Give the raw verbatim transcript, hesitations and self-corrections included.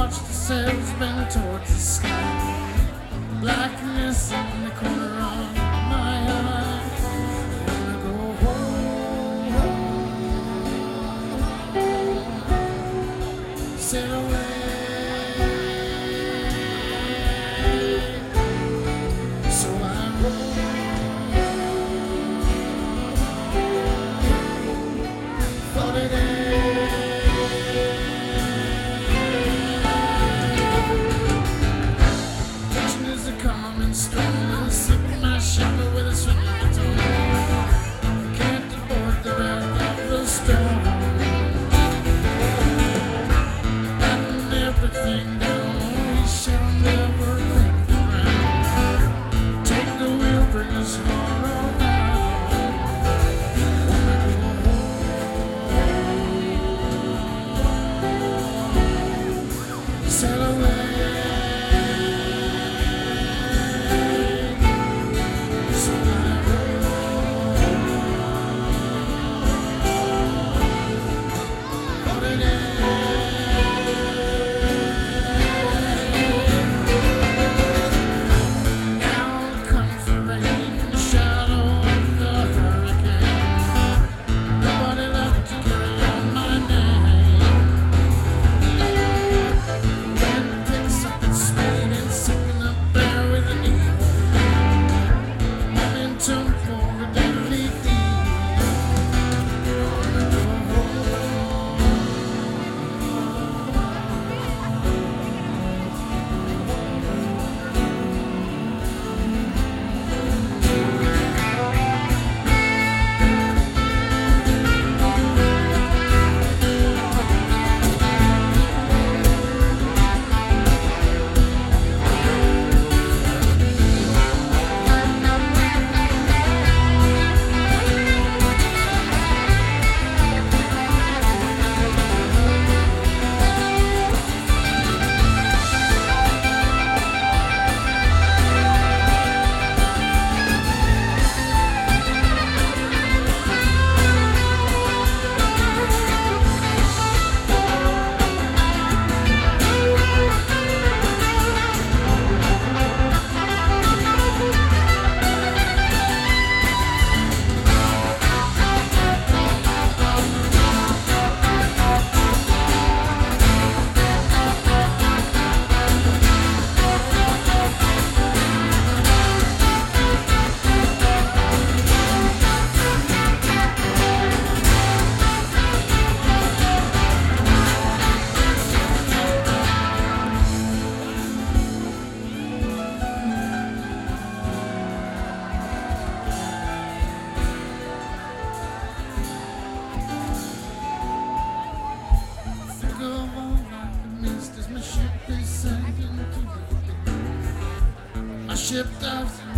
watch the sails bend towards the sky. Blackness in the corner of my eye. I wanna go home, home. Sail away. So I roll for the day. Strong, sipping my shepherd with a swing of the tongue. Can't avoid the wrath of the storm. Letting everything down, we shall never make the ground. Take the wheel, bring us far around. Wanna go home, sail away. My ship dives